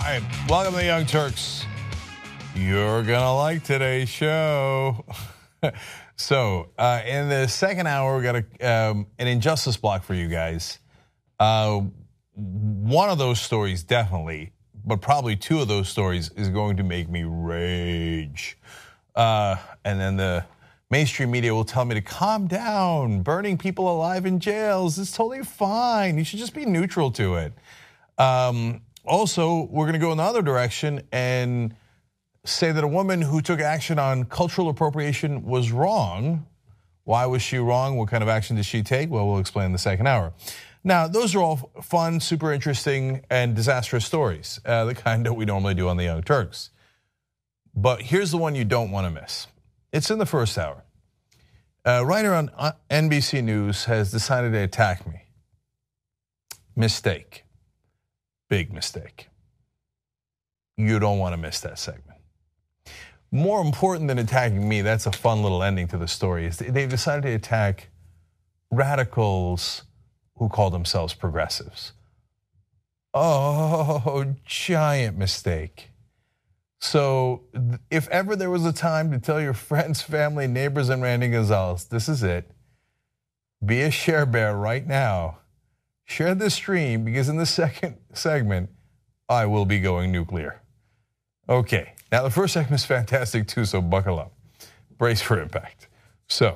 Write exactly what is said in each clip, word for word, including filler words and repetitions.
right, welcome to the Young Turks. You're gonna like today's show. so, uh, in the second hour, we got a, um, an injustice block for you guys. Uh, one of those stories, definitely, but probably two of those stories is going to make me rage. Uh, and then the mainstream media will tell me to calm down. Burning people alive in jails is totally fine. You should just be neutral to it. Um, also, we're going to go in the other direction and say that a woman who took action on cultural appropriation was wrong. Why was she wrong? What kind of action did she take? Well, we'll explain in the second hour. Now, those are all fun, super interesting, and disastrous stories, uh, the kind that we normally do on the Young Turks. But here's the one you don't want to miss. It's in the first hour. A writer on N B C News has decided to attack me. Mistake. Big mistake. You don't want to miss that segment. More important than attacking me, that's a fun little ending to the story, is they've decided to attack radicals who call themselves progressives. Oh, giant mistake. So if ever there was a time to tell your friends, family, neighbors, and Randy Gonzalez, this is it. Be a share bear right now. Share this stream, because in the second segment, I will be going nuclear. Okay, now the first segment is fantastic too, so buckle up. Brace for impact. So,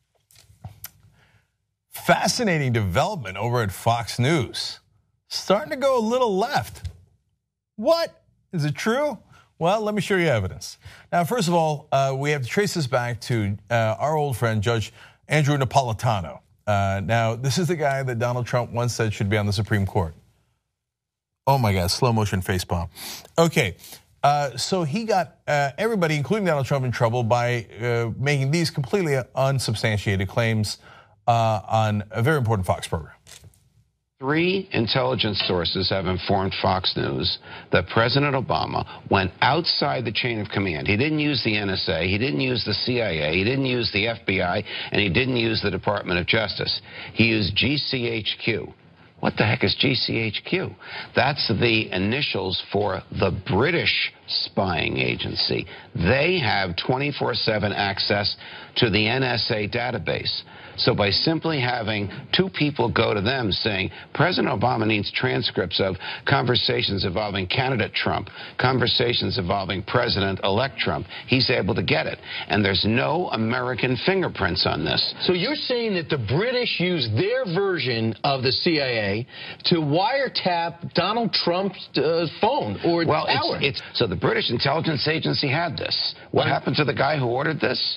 fascinating development over at Fox News. Starting to go a little left. What? Is it true? Well, let me show you evidence. Now, first of all, uh, we have to trace this back to uh, our old friend, Judge Andrew Napolitano. Uh, now, this is the guy that Donald Trump once said should be on the Supreme Court. Oh my God, slow motion facepalm. Okay, uh, so he got uh, everybody, including Donald Trump, in trouble by uh, making these completely unsubstantiated claims uh, on a very important Fox program. Three intelligence sources have informed Fox News that President Obama went outside the chain of command. He didn't use the N S A, he didn't use the C I A, he didn't use the F B I, and he didn't use the Department of Justice. He used G C H Q. What the heck is G C H Q? That's the initials for the British spying agency. They have twenty-four seven access to the N S A database. So by simply having two people go to them saying, President Obama needs transcripts of conversations involving candidate Trump, conversations involving President-elect Trump, he's able to get it. And there's no American fingerprints on this. So you're saying that the British used their version of the C I A to wiretap Donald Trump's uh, phone or well, tower? It's, it's, so the British intelligence agency had this. What Right. happened to the guy who ordered this?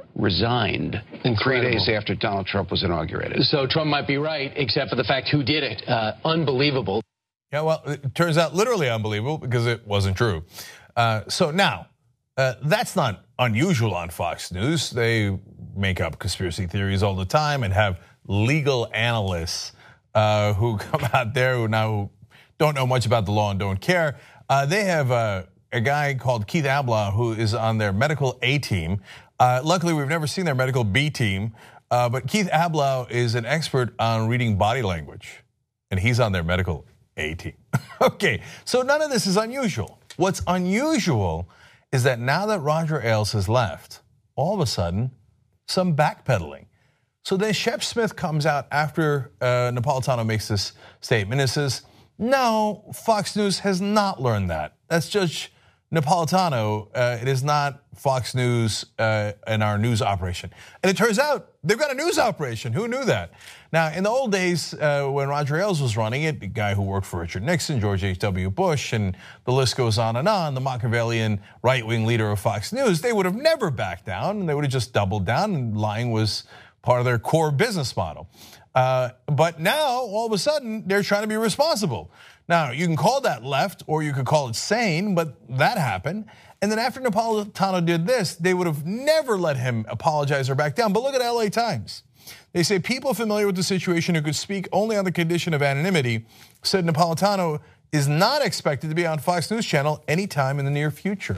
Resigned Incredible. three days after Donald Trump was inaugurated. So Trump might be right, except for the fact who did it. Uh, unbelievable. Yeah, well, it turns out literally unbelievable because it wasn't true. Uh, so now, uh, that's not unusual on Fox News. They make up conspiracy theories all the time and have legal analysts uh, who come out there who now don't know much about the law and don't care. Uh, they have a, a guy called Keith Ablow who is on their medical A team. Uh, luckily, we've never seen their medical B team, uh, but Keith Ablow is an expert on reading body language, and he's on their medical A team. Okay, so none of this is unusual. What's unusual is that now that Roger Ailes has left, all of a sudden, some backpedaling. So then Shep Smith comes out after uh, Napolitano makes this statement and says, no, Fox News has not learned that. That's Judge Napolitano, uh, it is not Fox News uh, and our news operation. And it turns out they've got a news operation. Who knew that? Now, in the old days uh, when Roger Ailes was running it, the guy who worked for Richard Nixon, George H W Bush, and the list goes on and on, the Machiavellian right-wing leader of Fox News, they would have never backed down, and they would have just doubled down, and lying was part of their core business model. Uh, but now, all of a sudden, they're trying to be responsible. Now, you can call that left or you could call it sane, but that happened. And then after Napolitano did this, they would have never let him apologize or back down. But look at L A Times. They say people familiar with the situation who could speak only on the condition of anonymity said Napolitano is not expected to be on Fox News Channel anytime in the near future.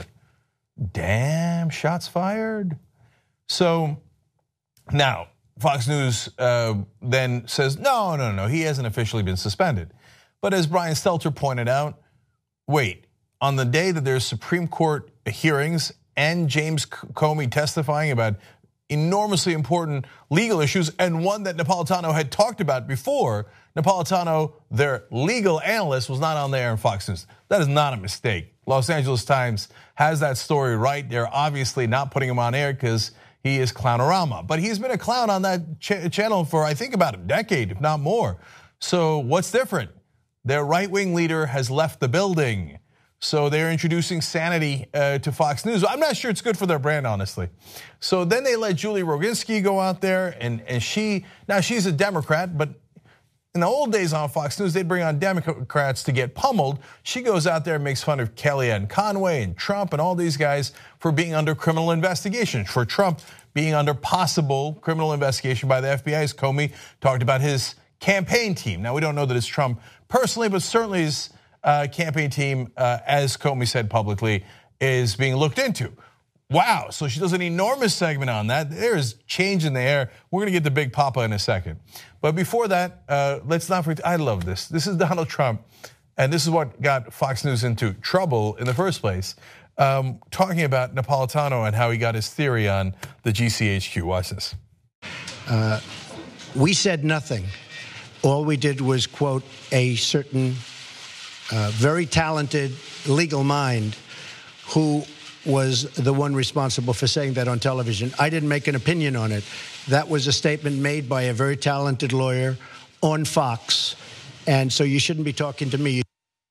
Damn, shots fired. So now Fox News uh, then says, no, no, no, he hasn't officially been suspended. But as Brian Stelter pointed out, wait, on the day that there's Supreme Court hearings and James Comey testifying about enormously important legal issues, and one that Napolitano had talked about before, Napolitano, their legal analyst, was not on there on Fox News. That is not a mistake. Los Angeles Times has that story right. They're obviously not putting him on air because he is clownorama. But he's been a clown on that ch- channel for, I think, about a decade, if not more. So what's different? Their right-wing leader has left the building. So they're introducing sanity uh, to Fox News. I'm not sure it's good for their brand, honestly. So then they let Julie Roginski go out there, and, and she, now she's a Democrat, but in the old days on Fox News, they'd bring on Democrats to get pummeled. She goes out there and makes fun of Kellyanne Conway and Trump and all these guys for being under criminal investigation, for Trump being under possible criminal investigation by the F B I. As Comey talked about his campaign team. Now, we don't know that it's Trump personally, but certainly his uh, campaign team, uh, as Comey said publicly, is being looked into. Wow, so she does an enormous segment on that. There's change in the air. We're gonna get to Big Papa in a second. But before that, uh, let's not forget, I love this. This is Donald Trump, and this is what got Fox News into trouble in the first place. Um, talking about Napolitano and how he got his theory on the G C H Q. Watch this. Uh, we said nothing. All we did was quote a certain uh, very talented legal mind who was the one responsible for saying that on television. I didn't make an opinion on it. That was a statement made by a very talented lawyer on Fox. And so you shouldn't be talking to me.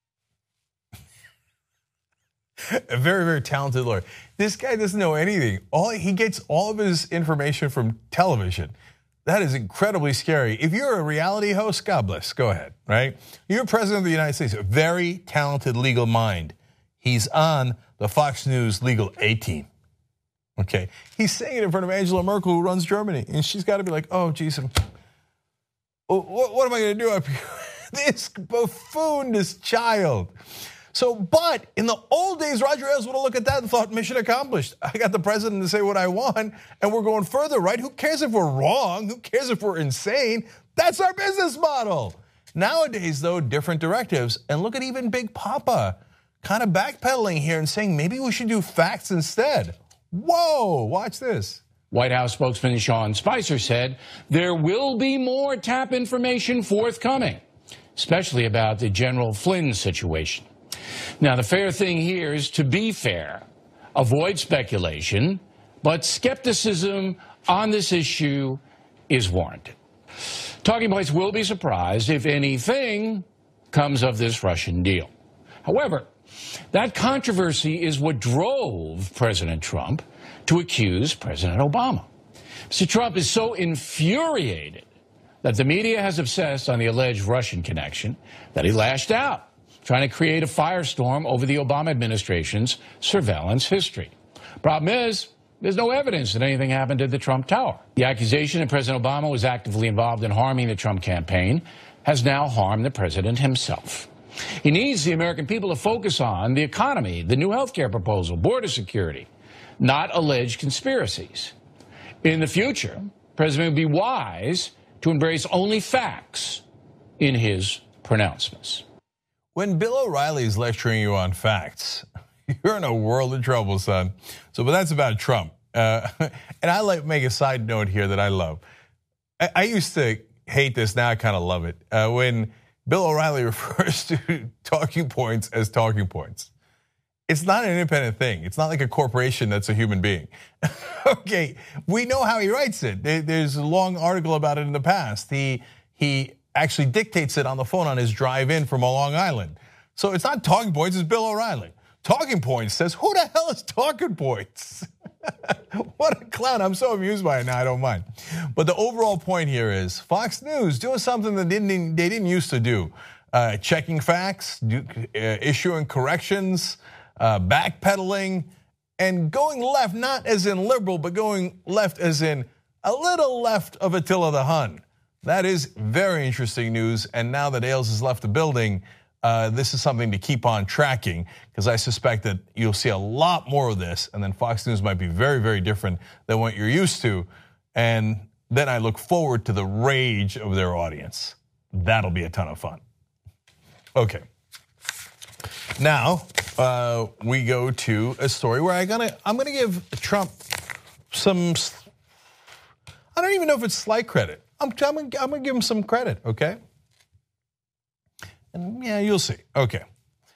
A very, very talented lawyer. This guy doesn't know anything. All he gets all of his information from television. That is incredibly scary. If you're a reality host, God bless, go ahead, right? You're president of the United States, a very talented legal mind. He's on the Fox News legal A team, okay? He's saying it in front of Angela Merkel, who runs Germany, and she's gotta be like, oh, geez, what am I gonna do up here? This buffoon, this child. So, but in the old days, Roger Ailes would have looked at that and thought, mission accomplished. I got the president to say what I want, and we're going further, right? Who cares if we're wrong? Who cares if we're insane? That's our business model. Nowadays, though, different directives. And look at even Big Papa kind of backpedaling here and saying maybe we should do facts instead. Whoa, watch this. White House spokesman Sean Spicer said there will be more tap information forthcoming, especially about the General Flynn situation. Now, the fair thing here is to be fair, avoid speculation, but skepticism on this issue is warranted. Talking points will be surprised if anything comes of this Russian deal. However, that controversy is what drove President Trump to accuse President Obama. Mister Trump is so infuriated that the media has obsessed on the alleged Russian connection that he lashed out, trying to create a firestorm over the Obama administration's surveillance history. Problem is, there's no evidence that anything happened at the Trump Tower. The accusation that President Obama was actively involved in harming the Trump campaign has now harmed the president himself. He needs the American people to focus on the economy, the new health care proposal, border security, not alleged conspiracies. In the future, the president would be wise to embrace only facts in his pronouncements. When Bill O'Reilly is lecturing you on facts, you're in a world of trouble, son. So, but that's about Trump. Uh, and I like make a side note here that I love. I, I used to hate this, now I kind of love it. Uh, when Bill O'Reilly refers to talking points as talking points. It's not an independent thing. It's not like a corporation that's a human being. Okay, we know how he writes it. There's a long article about it in the past. He he actually dictates it on the phone on his drive in from Long Island. So it's not talking points, it's Bill O'Reilly. Talking Points says, who the hell is Talking Points? What a clown. I'm so amused by it now, I don't mind. But the overall point here is Fox News doing something that didn't, they didn't used to do. Uh, checking facts, do, uh, issuing corrections, uh, backpedaling, and going left, not as in liberal, but going left as in a little left of Attila the Hun. That is very interesting news, and now that Ailes has left the building, uh, this is something to keep on tracking, because I suspect that you'll see a lot more of this, and then Fox News might be very, very different than what you're used to, and then I look forward to the rage of their audience. That'll be a ton of fun. Okay, now uh, we go to a story where I gonna, I'm going to give Trump some, I don't even know if it's slight credit. I'm, I'm, I'm going to give him some credit, okay? And yeah, you'll see. Okay.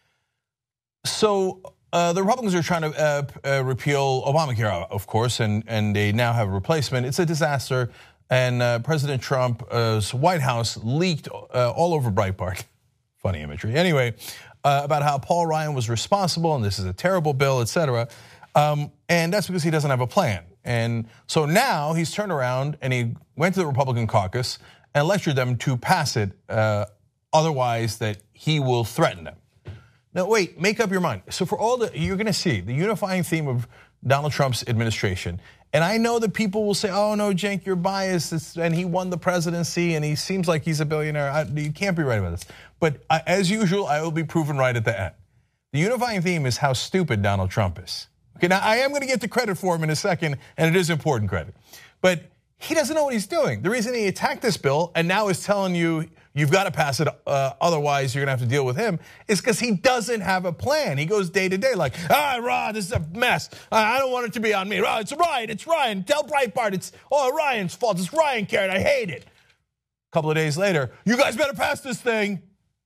So uh, the Republicans are trying to uh, uh, repeal Obamacare, of course, and, and they now have a replacement. It's a disaster. And uh, President Trump's White House leaked uh, all over Breitbart. Funny imagery. Anyway, uh, about how Paul Ryan was responsible and this is a terrible bill, et cetera. Um, and that's because he doesn't have a plan. And so now he's turned around and he went to the Republican caucus and lectured them to pass it, uh, otherwise that he will threaten them. Now wait, make up your mind. So for all the, you're gonna see the unifying theme of Donald Trump's administration. And I know that people will say, oh no, Cenk, you're biased, and he won the presidency and he seems like he's a billionaire. I, you can't be right about this. But I, as usual, I will be proven right at the end. The unifying theme is how stupid Donald Trump is. Okay, now I am gonna get the credit for him in a second, and it is important credit. But he doesn't know what he's doing. The reason he attacked this bill and now is telling you, you've got to pass it, uh, otherwise you're gonna have to deal with him, is because he doesn't have a plan. He goes day to day like, ah, Rod, this is a mess. I don't want it to be on me. Rod, it's Ryan, it's Ryan. Tell Breitbart it's oh Ryan's fault. It's Ryan cared. I hate it. A couple of days later, you guys better pass this thing.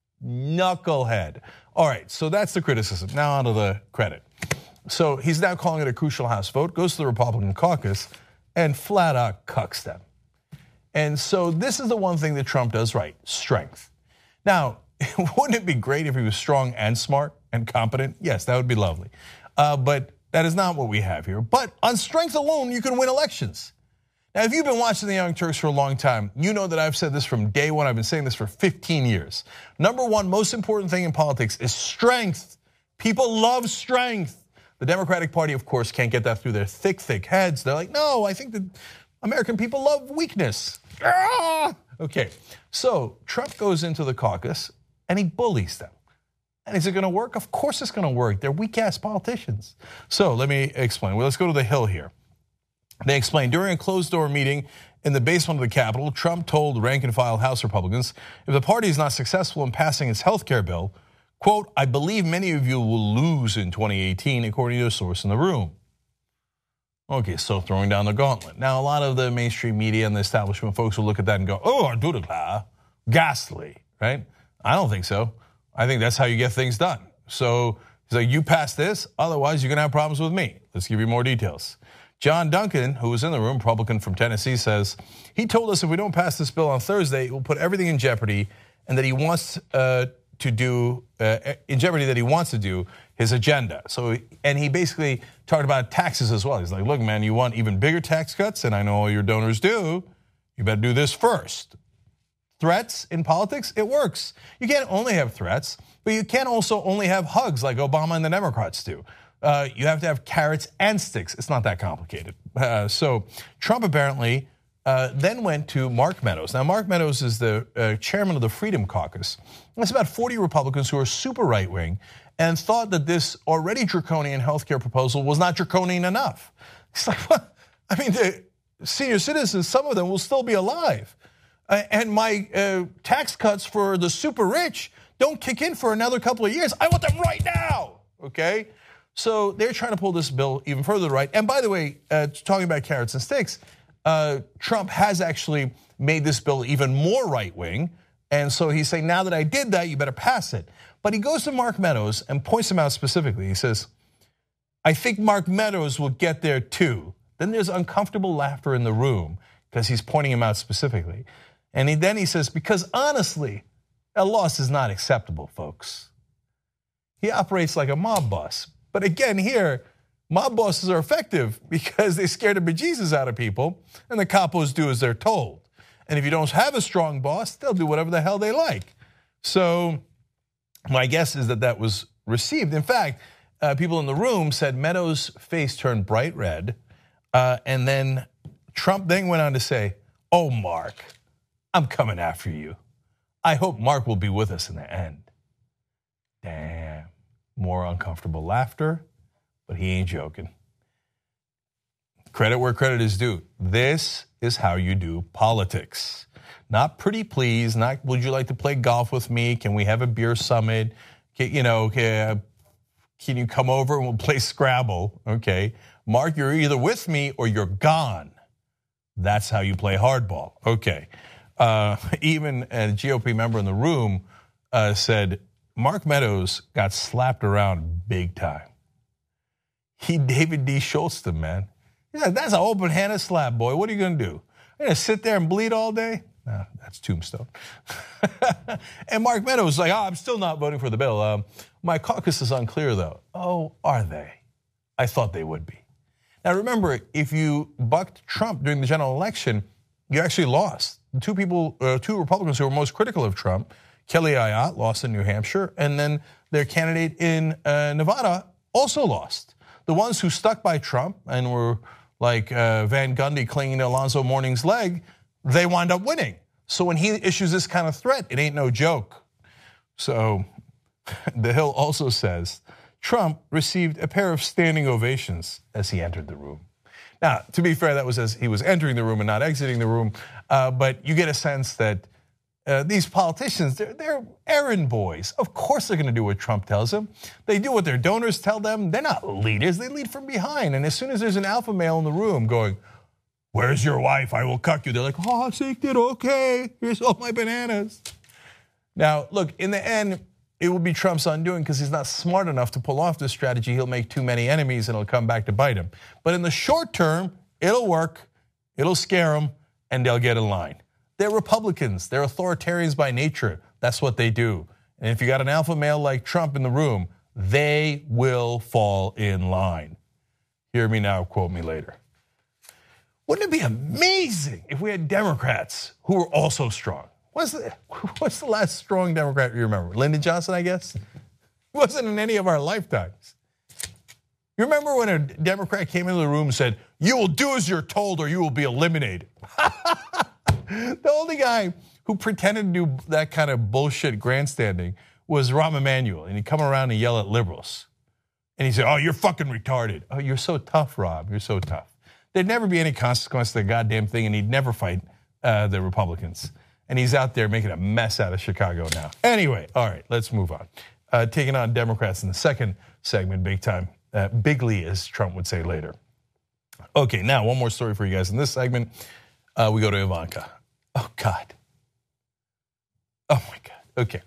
Knucklehead. All right, so that's the criticism. Now on to the credit. So he's now calling it a crucial House vote, goes to the Republican caucus, and flat out cucks them. And so this is the one thing that Trump does right, strength. Now, wouldn't it be great if he was strong and smart and competent? Yes, that would be lovely. Uh, but that is not what we have here. But on strength alone, you can win elections. Now, if you've been watching the Young Turks for a long time, you know that I've said this from day one. I've been saying this for fifteen years. Number one most important thing in politics is strength. People love strength. The Democratic Party, of course, can't get that through their thick, thick heads. They're like, no, I think that American people love weakness. Ah! Okay, so Trump goes into the caucus and he bullies them. And is it gonna work? Of course it's gonna work. They're weak-ass politicians. So let me explain. Well, let's go to the Hill here. They explained during a closed-door meeting in the basement of the Capitol, Trump told rank-and-file House Republicans, if the party is not successful in passing its health care bill, quote, I believe many of you will lose in twenty eighteen, according to a source in the room. Okay, so throwing down the gauntlet. Now, a lot of the mainstream media and the establishment folks will look at that and go, oh, Ardudagla, ghastly, right? I don't think so. I think that's how you get things done. So, so you pass this, otherwise you're gonna have problems with me. Let's give you more details. John Duncan, who was in the room, Republican from Tennessee, says, he told us if we don't pass this bill on Thursday, it will put everything in jeopardy, and that he wants uh, to do, uh, in jeopardy that he wants to do his agenda. So, and he basically talked about taxes as well. He's like, look, man, you want even bigger tax cuts, and I know all your donors do, you better do this first. Threats in politics, it works. You can't only have threats, but you can't also only have hugs like Obama and the Democrats do. Uh, you have to have carrots and sticks. It's not that complicated. Uh, so Trump apparently uh, then went to Mark Meadows. Now, Mark Meadows is the uh, chairman of the Freedom Caucus. That's about forty Republicans who are super right-wing and thought that this already draconian healthcare proposal was not draconian enough. It's like, what? I mean, the senior citizens, some of them will still be alive. Uh, and my uh, tax cuts for the super rich don't kick in for another couple of years. I want them right now, okay? So they're trying to pull this bill even further to the right. And by the way, uh, talking about carrots and sticks, uh, Trump has actually made this bill even more right-wing. And so he's saying, now that I did that, you better pass it. But he goes to Mark Meadows and points him out specifically. He says, I think Mark Meadows will get there too. Then there's uncomfortable laughter in the room because he's pointing him out specifically. And he, then he says, because honestly, a loss is not acceptable, folks. He operates like a mob boss. But again, here, mob bosses are effective because they scare the bejesus out of people, and the capos do as they're told. And if you don't have a strong boss, they'll do whatever the hell they like. So my guess is that that was received. In fact, uh, people in the room said Meadows' face turned bright red, uh, and then Trump then went on to say, oh, Mark, I'm coming after you. I hope Mark will be with us in the end. Damn. More uncomfortable laughter, but he ain't joking. Credit where credit is due. This is how you do politics. Not pretty please, not would you like to play golf with me? Can we have a beer summit? Can, you know, can, Can you come over and we'll play Scrabble? Okay. Mark, you're either with me or you're gone. That's how you play hardball. Okay. Uh, even a G O P member in the room uh, said Mark Meadows got slapped around big time. He David D. Schultz them, man. Yeah, that's an open-handed slap, boy. What are you going to do? You're going to sit there and bleed all day? No, that's Tombstone. And Mark Meadows was like, oh, I'm still not voting for the bill. Um, my caucus is unclear, though. Oh, are they? I thought they would be. Now, remember, if you bucked Trump during the general election, you actually lost. The two people, uh, two Republicans who were most critical of Trump, Kelly Ayotte lost in New Hampshire, and then their candidate in uh, Nevada also lost. The ones who stuck by Trump and were like uh, Van Gundy clinging to Alonzo Mourning's leg, they wind up winning. So when he issues this kind of threat, it ain't no joke. So The Hill also says Trump received a pair of standing ovations as he entered the room. Now, to be fair, that was as he was entering the room and not exiting the room, uh, but you get a sense that uh, these politicians, they're, they're errand boys. Of course they're gonna do what Trump tells them. They do what their donors tell them. They're not leaders, they lead from behind. And as soon as there's an alpha male in the room going, where's your wife? I will cuck you. They're like, oh, take it, okay. Here's all my bananas. Now, look, in the end, it will be Trump's undoing because he's not smart enough to pull off this strategy. He'll make too many enemies and it'll come back to bite him. But in the short term, it'll work, it'll scare them, and they'll get in line. They're Republicans, they're authoritarians by nature. That's what they do. And if you got an alpha male like Trump in the room, they will fall in line. Hear me now, quote me later. Wouldn't it be amazing if we had Democrats who were also strong? What's the, what's the last strong Democrat you remember? Lyndon Johnson, I guess? It wasn't in any of our lifetimes. You remember when a Democrat came into the room and said, you will do as you're told or you will be eliminated. The only guy who pretended to do that kind of bullshit grandstanding was Rahm Emanuel. And he'd come around and yell at liberals. And he'd say, oh, you're fucking retarded. Oh, you're so tough, Rob, you're so tough. There'd never be any consequence to the goddamn thing, and he'd never fight uh, the Republicans. And he's out there making a mess out of Chicago now. Anyway, all right, let's move on. Uh, taking on Democrats in the second segment, big time. Uh, bigly, as Trump would say later. Okay, now one more story for you guys in this segment. Uh, we go to Ivanka. Oh, God. Oh, my God. Okay.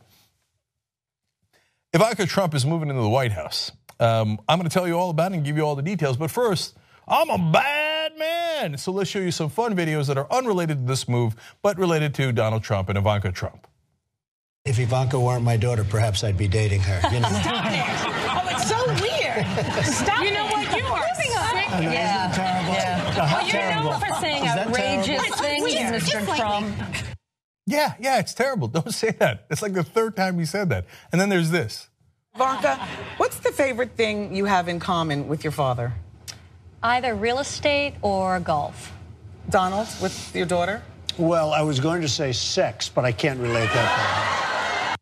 Ivanka Trump is moving into the White House. Um, I'm going to tell you all about it and give you all the details. But first, I'm a bad man. So let's show you some fun videos that are unrelated to this move, but related to Donald Trump and Ivanka Trump. If Ivanka weren't my daughter, perhaps I'd be dating her. You know? Stop it. Oh, it's so weird. Stop You know what? You are sick. I mean, Yeah. Isn't it terrible? Yeah. Uh, how Well, you're terrible. known for saying Is that outrageous terrible? things, weird. Mister Just like Trump. Yeah, yeah, it's terrible. Don't say that. It's like the third time he said that. And then there's this. Ivanka, what's the favorite thing you have in common with your father? Either real estate or golf. Donald, with your daughter? Well, I was going to say sex, but I can't relate that.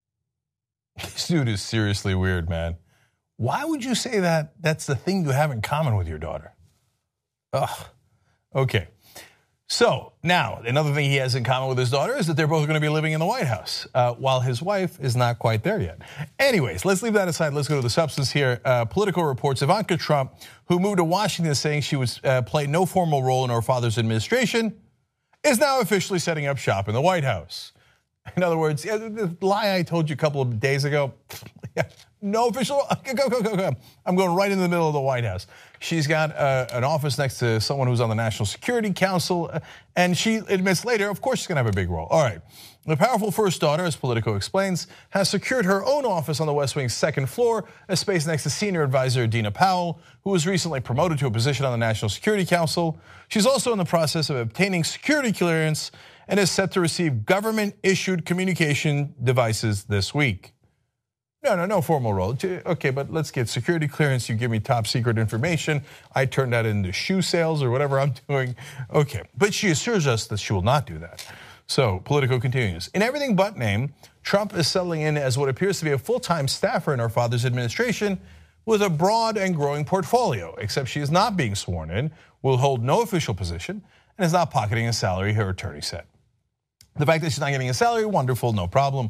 This dude is seriously weird, man. Why would you say that that's the thing you have in common with your daughter? Ugh. Okay. So now, another thing he has in common with his daughter is that they're both going to be living in the White House, uh, while his wife is not quite there yet. Anyways, let's leave that aside. Let's go to the substance here. Uh, Politico reports Ivanka Trump, who moved to Washington saying she would uh, play no formal role in her father's administration, is now officially setting up shop in the White House. In other words, yeah, the lie I told you a couple of days ago, no official, go, go, go, go. I'm going right in the middle of the White House. She's got uh, an office next to someone who's on the National Security Council, and she admits later, of course she's gonna have a big role. All right, the powerful first daughter, as Politico explains, has secured her own office on the West Wing's second floor, a space next to senior advisor Dina Powell, who was recently promoted to a position on the National Security Council. She's also in the process of obtaining security clearance and is set to receive government-issued communication devices this week. No, no, no formal role. Okay, but let's get security clearance. You give me top secret information. I turn that into shoe sales or whatever I'm doing. Okay, but she assures us that she will not do that. So Politico continues. In everything but name, Trump is settling in as what appears to be a full-time staffer in her father's administration with a broad and growing portfolio, except she is not being sworn in, will hold no official position, and is not pocketing a salary, her attorney said. The fact that she's not getting a salary, wonderful, no problem.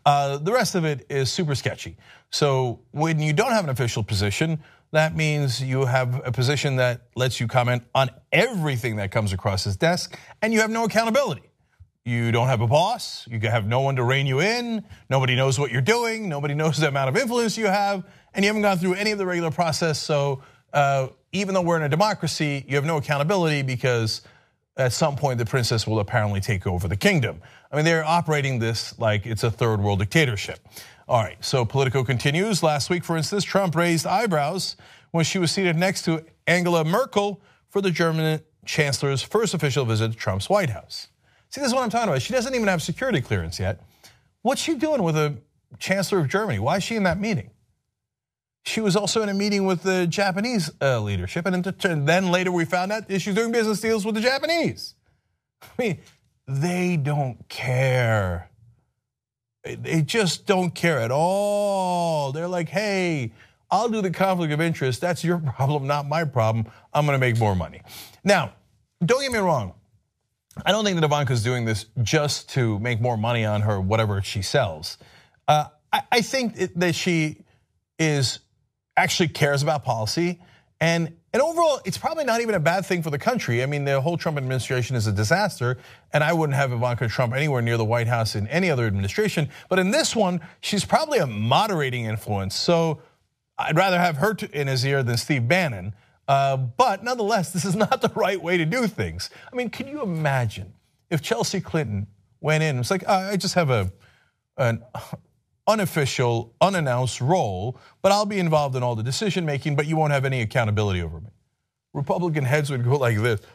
Uh, the rest of it is super sketchy. So when you don't have an official position, that means you have a position that lets you comment on everything that comes across his desk, and you have no accountability. You don't have a boss, you have no one to rein you in, nobody knows what you're doing, nobody knows the amount of influence you have, and you haven't gone through any of the regular process. So uh, even though we're in a democracy, you have no accountability because at some point the princess will apparently take over the kingdom. I mean, they're operating this like it's a third world dictatorship. All right, so Politico continues. Last week, for instance, Trump raised eyebrows when she was seated next to Angela Merkel for the German chancellor's first official visit to Trump's White House. See, this is what I'm talking about. She doesn't even have security clearance yet. What's she doing with the chancellor of Germany? Why is she in that meeting? She was also in a meeting with the Japanese uh, leadership, and then later we found out that she's doing business deals with the Japanese. I mean, they don't care. They just don't care at all. They're like, hey, I'll do the conflict of interest. That's your problem, not my problem. I'm gonna make more money. Now, don't get me wrong. I don't think that Ivanka's doing this just to make more money on her whatever she sells. Uh, I, I think that she is actually cares about policy, and and overall, it's probably not even a bad thing for the country. I mean, the whole Trump administration is a disaster, and I wouldn't have Ivanka Trump anywhere near the White House in any other administration. But in this one, she's probably a moderating influence. So I'd rather have her in his ear than Steve Bannon. Uh, but nonetheless, this is not the right way to do things. I mean, can you imagine if Chelsea Clinton went in? It's like, I just have a an unofficial, unannounced role, but I'll be involved in all the decision making, but you won't have any accountability over me. Republican heads would go like this.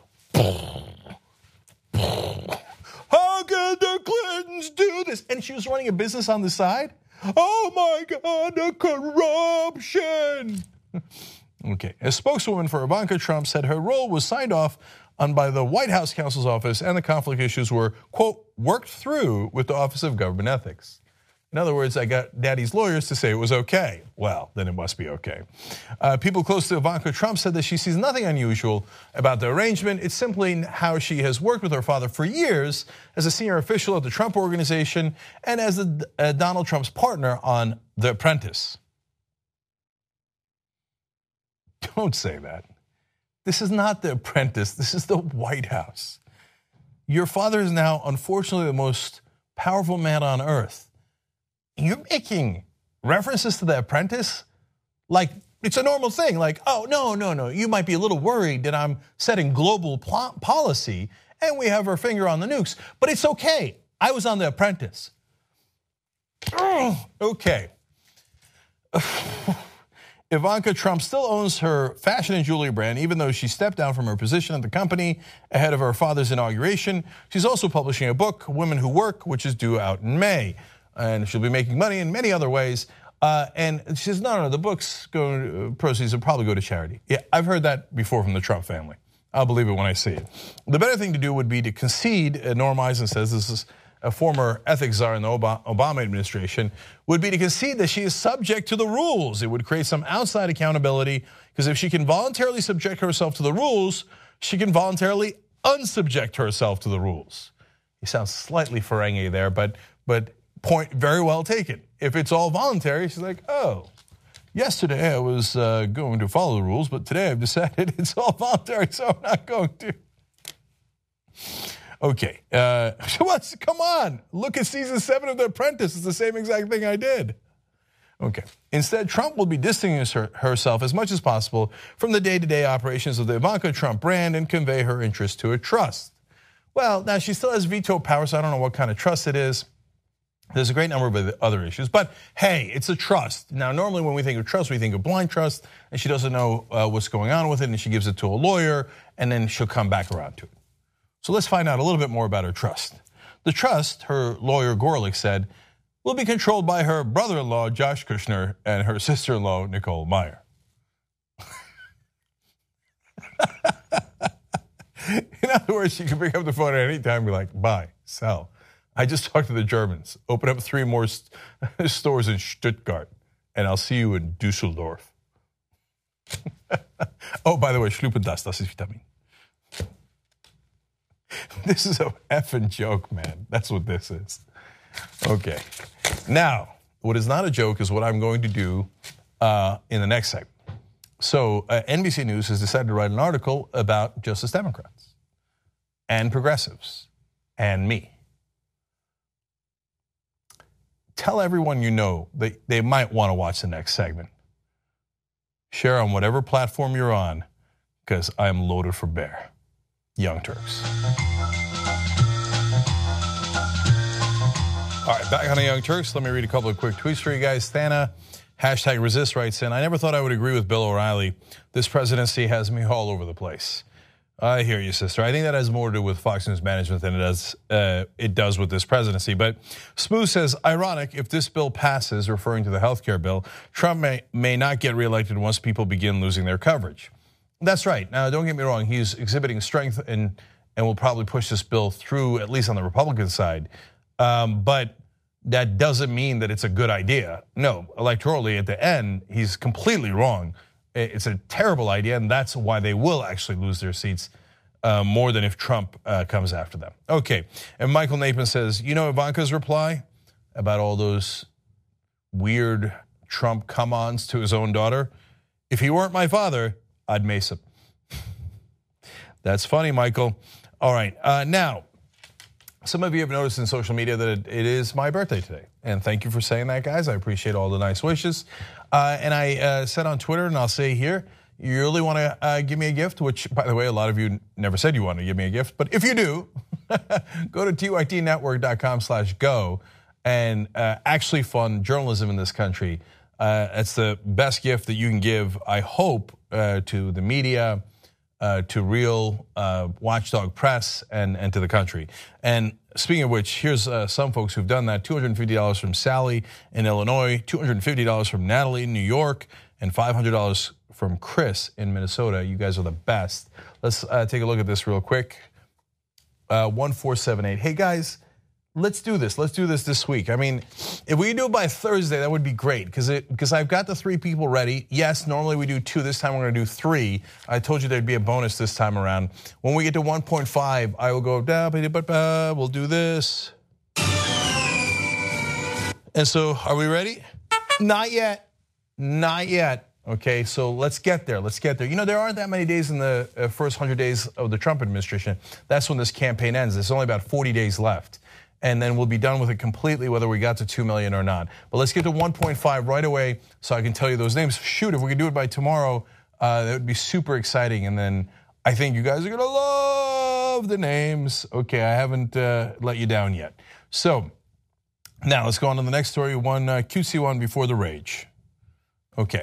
How could the Clintons do this? And she was running a business on the side? Oh my God, the corruption. Okay, a spokeswoman for Ivanka Trump said her role was signed off on by the White House counsel's office and the conflict issues were, quote, worked through with the Office of Government Ethics. In other words, I got daddy's lawyers to say it was okay. Well, then it must be okay. Uh, people close to Ivanka Trump said that she sees nothing unusual about the arrangement. It's simply how she has worked with her father for years as a senior official at the Trump Organization and as a, uh, Donald Trump's partner on The Apprentice. Don't say that. This is not The Apprentice. This is the White House. Your father is now, unfortunately, the most powerful man on earth. You're making references to The Apprentice like it's a normal thing. Like, oh, no, no, no. You might be a little worried that I'm setting global policy and we have our finger on the nukes. But it's okay. I was on The Apprentice. Okay. Ivanka Trump still owns her fashion and jewelry brand, even though she stepped down from her position at the company ahead of her father's inauguration. She's also publishing a book, Women Who Work, which is due out in May. And she'll be making money in many other ways. Uh, and she says, no, no, the book's going, proceeds will probably go to charity. Yeah, I've heard that before from the Trump family. I'll believe it when I see it. The better thing to do would be to concede, uh, Norm Eisen says, this is a former ethics czar in the Obama administration, would be to concede that she is subject to the rules. It would create some outside accountability, because if she can voluntarily subject herself to the rules, she can voluntarily unsubject herself to the rules. He sounds slightly Ferengi there, but but point very well taken. If it's all voluntary, she's like, oh, yesterday I was uh, going to follow the rules, but today I've decided it's all voluntary, so I'm not going to. Okay, uh, come on, look at season seven of The Apprentice. It's the same exact thing I did. Okay, instead, Trump will be distancing herself as much as possible from the day-to-day operations of the Ivanka Trump brand and convey her interest to a trust. Well, now she still has veto power, so I don't know what kind of trust it is. There's a great number of other issues, but hey, it's a trust. Now, normally when we think of trust, we think of blind trust, and she doesn't know uh, what's going on with it, and she gives it to a lawyer, and then she'll come back around to it. So let's find out a little bit more about her trust. The trust, her lawyer Gorelick said, will be controlled by her brother-in-law, Josh Kushner, and her sister-in-law, Nicole Meyer. In other words, she can pick up the phone at any time and be like, buy, sell. I just talked to the Germans. Open up three more st- stores in Stuttgart, and I'll see you in Düsseldorf. Oh, by the way, schlupen das, das ist Vitamin. This is a effing joke, man. That's what this is. Okay. Now, what is not a joke is what I'm going to do uh, in the next segment. So uh, N B C News has decided to write an article about Justice Democrats and progressives and me. Tell everyone you know that they might want to watch the next segment. Share on whatever platform you're on, because I am loaded for bear. Young Turks. All right, back on the Young Turks. Let me read a couple of quick tweets for you guys. Thana, hashtag resist writes in, I never thought I would agree with Bill O'Reilly. This presidency has me all over the place. I hear you, sister. I think that has more to do with Fox News management than it does, uh, it does with this presidency. But Smooth says, ironic, if this bill passes, referring to the health care bill, Trump may, may not get reelected once people begin losing their coverage. That's right. Now, don't get me wrong. He's exhibiting strength and, and will probably push this bill through, at least on the Republican side. Um, but that doesn't mean that it's a good idea. No, electorally at the end, he's completely wrong. It's a terrible idea, and that's why they will actually lose their seats uh, more than if Trump uh, comes after them. Okay, and Michael Napin says, you know Ivanka's reply about all those weird Trump come-ons to his own daughter? If he weren't my father, I'd mace him. That's funny, Michael. All right, uh, now, some of you have noticed in social media that it, it is my birthday today. And thank you for saying that, guys. I appreciate all the nice wishes. Uh, and I uh, said on Twitter, and I'll say here, you really want to uh, give me a gift, which, by the way, a lot of you never said you wanted to give me a gift. But if you do, go to T Y T network dot com slash go and uh, actually fund journalism in this country. Uh, it's the best gift that you can give, I hope, uh, to the media, Uh, to real uh, watchdog press and, and to the country. And speaking of which, here's uh, some folks who've done that. two hundred fifty dollars from Sally in Illinois, two hundred fifty dollars from Natalie in New York, and five hundred dollars from Chris in Minnesota. You guys are the best. Let's uh, take a look at this real quick. Uh, one four seven eight. Hey guys, let's do this. Let's do this this week. I mean, if we do it by Thursday, that would be great because it because I've got the three people ready. Yes, normally we do two. This time we're going to do three. I told you there'd be a bonus this time around. When we get to one point five, I will go, da, ba, ba, ba, we'll do this. And so, are we ready? Not yet. Not yet. Okay, so let's get there. Let's get there. You know, there aren't that many days in the first one hundred days of the Trump administration. That's when this campaign ends. There's only about forty days left. And then we'll be done with it completely, whether we got to two million or not. But let's get to one point five right away so I can tell you those names. Shoot, if we could do it by tomorrow, uh, that would be super exciting. And then I think you guys are gonna love the names. Okay, I haven't uh, let you down yet. So now let's go on to the next story, one uh, cutesy one before the rage. Okay,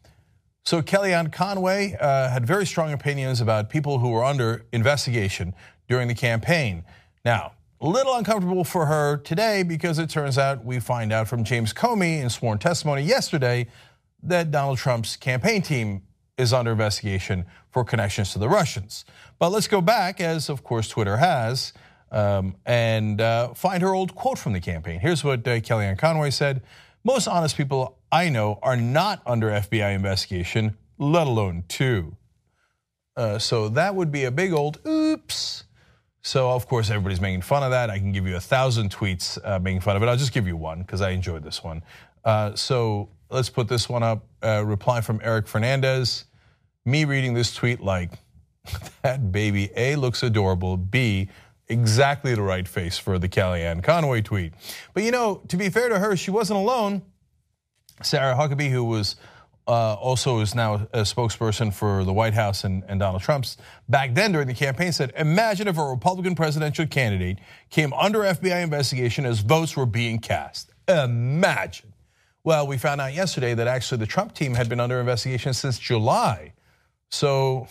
so Kellyanne Conway uh, had very strong opinions about people who were under investigation during the campaign. Now, a little uncomfortable for her today because it turns out we find out from James Comey in sworn testimony yesterday that Donald Trump's campaign team is under investigation for connections to the Russians. But let's go back, as of course Twitter has, um, and uh, find her old quote from the campaign. Here's what uh, Kellyanne Conway said. Most honest people I know are not under F B I investigation, let alone two. Uh, so that would be a big old oops. So, of course, everybody's making fun of that. I can give you a thousand tweets uh, making fun of it. I'll just give you one because I enjoyed this one. Uh, so let's put this one up. Uh, reply from Eric Fernandez. Me reading this tweet like, that baby A looks adorable, B, exactly the right face for the Kellyanne Conway tweet. But you know, to be fair to her, she wasn't alone. Sarah Huckabee, who was Uh, also is now a spokesperson for the White House and, and Donald Trump's, back then during the campaign said, imagine if a Republican presidential candidate came under F B I investigation as votes were being cast. Imagine. Well, we found out yesterday that actually the Trump team had been under investigation since July. So,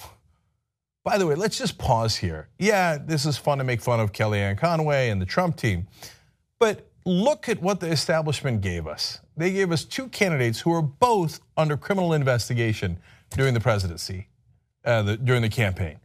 by the way, let's just pause here. Yeah, this is fun to make fun of Kellyanne Conway and the Trump team, but look at what the establishment gave us. They gave us two candidates who were both under criminal investigation during the presidency, uh, the, during the campaign.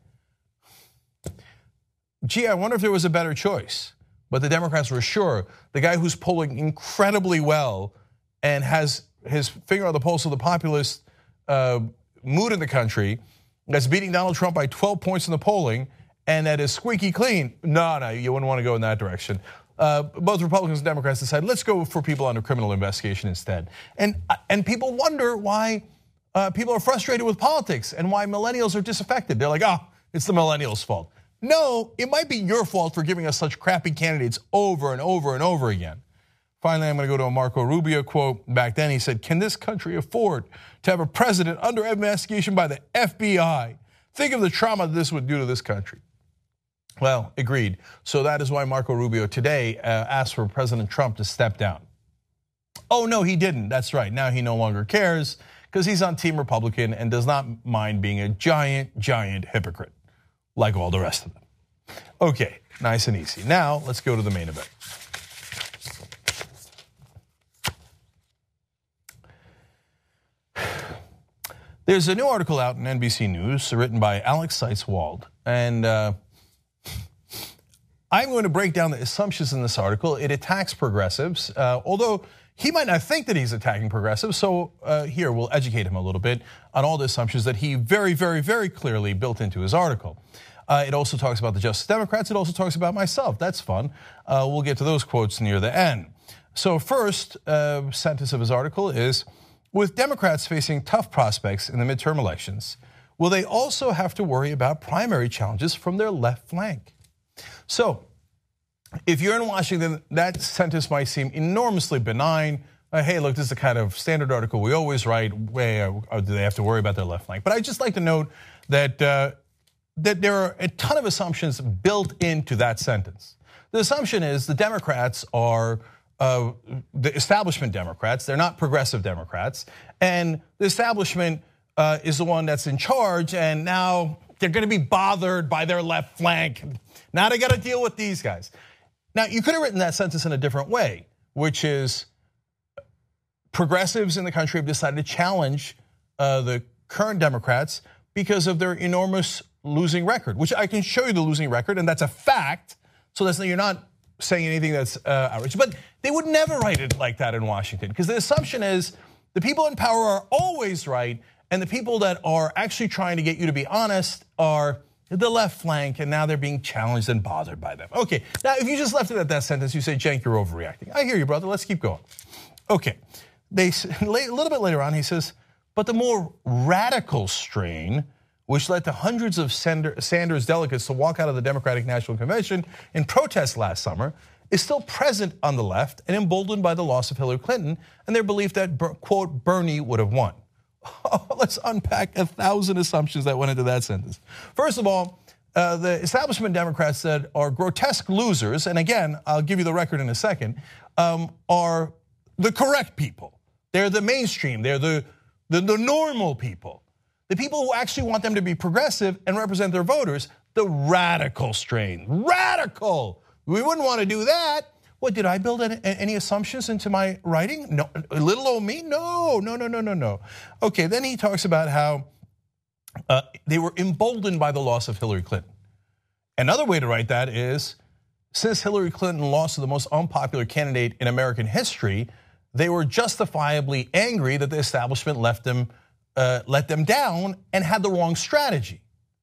Gee, I wonder if there was a better choice. But the Democrats were sure the guy who's polling incredibly well and has his finger on the pulse of the populist uh, mood in the country, that's beating Donald Trump by twelve points in the polling, and that is squeaky clean. No, no, you wouldn't want to go in that direction. uh, both Republicans and Democrats decided, let's go for people under criminal investigation instead. And, and people wonder why uh, people are frustrated with politics and why millennials are disaffected. They're like, oh, it's the millennials' fault. No, it might be your fault for giving us such crappy candidates over and over and over again. Finally, I'm going to go to a Marco Rubio quote. Back then he said, can this country afford to have a president under investigation by the F B I? Think of the trauma this would do to this country. Well, agreed. So that is why Marco Rubio today asked for President Trump to step down. Oh, no, he didn't. That's right. Now he no longer cares because he's on Team Republican and does not mind being a giant, giant hypocrite like all the rest of them. Okay, nice and easy. Now let's go to the main event. There's a new article out in N B C News written by Alex Seitz-Wald, and uh, I'm going to break down the assumptions in this article. It attacks progressives, uh, although he might not think that he's attacking progressives, so uh, here we'll educate him a little bit on all the assumptions that he very, very, very clearly built into his article. Uh, it also talks about the Justice Democrats. It also talks about myself. That's fun. Uh, we'll get to those quotes near the end. So first uh, sentence of his article is, with Democrats facing tough prospects in the midterm elections, will they also have to worry about primary challenges from their left flank? So, if you're in Washington, that sentence might seem enormously benign. Uh, hey, look, this is the kind of standard article we always write. Where uh, do they have to worry about their left flank? But I just like to note that uh, that there are a ton of assumptions built into that sentence. The assumption is the Democrats are Uh, the establishment Democrats, they're not progressive Democrats, and the establishment uh, is the one that's in charge, and now they're going to be bothered by their left flank. Now they got to deal with these guys. Now you could have written that sentence in a different way, which is progressives in the country have decided to challenge uh, the current Democrats because of their enormous losing record, which I can show you the losing record, and that's a fact. So that's you're not saying anything that's uh, outrageous, but they would never write it like that in Washington because the assumption is the people in power are always right and the people that are actually trying to get you to be honest are the left flank and now they're being challenged and bothered by them. Okay, now if you just left it at that sentence, you say, Cenk, you're overreacting. I hear you, brother, let's keep going. Okay, they, a little bit later on he says, but the more radical strain which led to hundreds of Sanders delegates to walk out of the Democratic National Convention in protest last summer, is still present on the left and emboldened by the loss of Hillary Clinton and their belief that, quote, Bernie would have won. Oh, let's unpack a thousand assumptions that went into that sentence. First of all, uh, the establishment Democrats that are grotesque losers, and again, I'll give you the record in a second, um, are the correct people. They're the mainstream, they're the, the, the normal people. The people who actually want them to be progressive and represent their voters, the radical strain. Radical! We wouldn't want to do that. What, did I build any, any assumptions into my writing? No, little old me? No, no, no, no, no, no. Okay, then he talks about how uh, they were emboldened by the loss of Hillary Clinton. Another way to write that is, since Hillary Clinton lost to the most unpopular candidate in American history, they were justifiably angry that the establishment left them Uh, let them down and had the wrong strategy.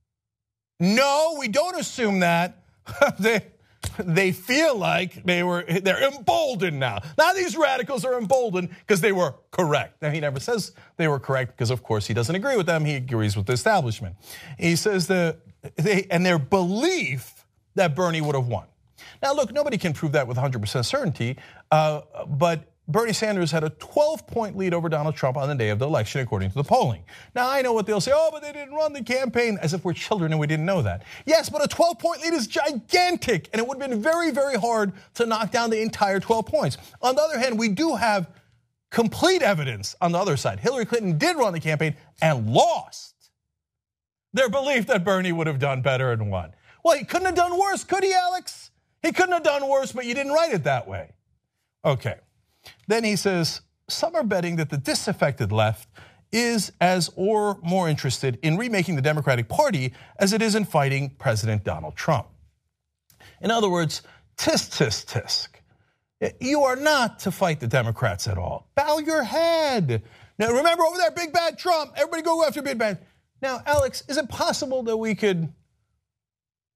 No, we don't assume that. they, they feel like they were, they're emboldened now. Now these radicals are emboldened because they were correct. Now he never says they were correct because of course he doesn't agree with them, he agrees with the establishment. He says that they, and their belief that Bernie would have won. Now look, nobody can prove that with one hundred percent certainty, uh, but Bernie Sanders had a twelve point lead over Donald Trump on the day of the election, according to the polling. Now, I know what they'll say, oh, but they didn't run the campaign, as if we're children and we didn't know that. Yes, but a twelve point lead is gigantic, and it would have been very, very hard to knock down the entire twelve points. On the other hand, we do have complete evidence on the other side. Hillary Clinton did run the campaign and lost. Their belief that Bernie would have done better and won. Well, he couldn't have done worse, could he, Alex? He couldn't have done worse, but you didn't write it that way. Okay. Then he says, some are betting that the disaffected left is as or more interested in remaking the Democratic Party as it is in fighting President Donald Trump. In other words, tisk, tisk, tisk. You are not to fight the Democrats at all. Bow your head. Now remember over there, big bad Trump, everybody go after big bad. Now, Alex, is it possible that we could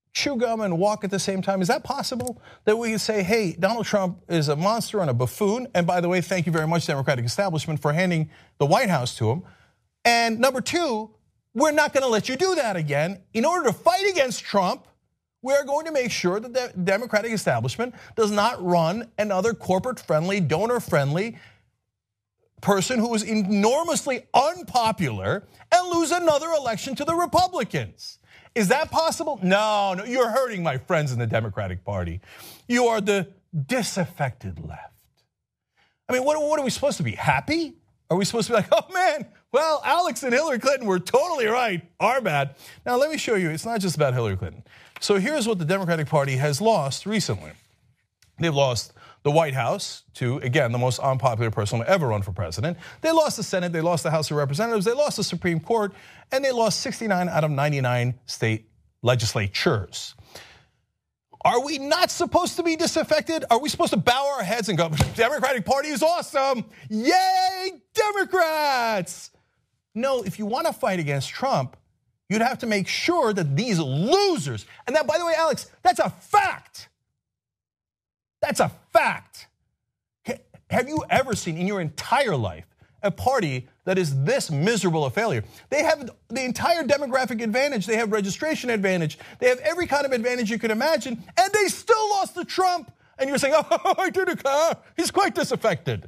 chew gum and walk at the same time? Is that possible? That we can say, hey, Donald Trump is a monster and a buffoon. And by the way, thank you very much, Democratic establishment, for handing the White House to him. And number two, we're not going to let you do that again. In order to fight against Trump, we're going to make sure that the Democratic establishment does not run another corporate-friendly, donor-friendly person who is enormously unpopular and lose another election to the Republicans. Is that possible? No, no, you're hurting my friends in the Democratic Party. You are the disaffected left. I mean, what, what are we supposed to be, happy? Are we supposed to be like, oh man, well, Alex and Hillary Clinton were totally right, our bad. Now let me show you, it's not just about Hillary Clinton. So here's what the Democratic Party has lost recently. They've lost the White House to, again, the most unpopular person to ever run for president. They lost the Senate, they lost the House of Representatives, they lost the Supreme Court, and they lost sixty-nine out of ninety-nine state legislatures. Are we not supposed to be disaffected? Are we supposed to bow our heads and go, Democratic Party is awesome, yay, Democrats? No, if you want to fight against Trump, you'd have to make sure that these losers, and that, by the way, Alex, that's a fact. That's a fact. Have you ever seen in your entire life a party that is this miserable a failure? They have the entire demographic advantage. They have registration advantage. They have every kind of advantage you can imagine, and they still lost to Trump. And you're saying, oh, I do declare, he's quite disaffected.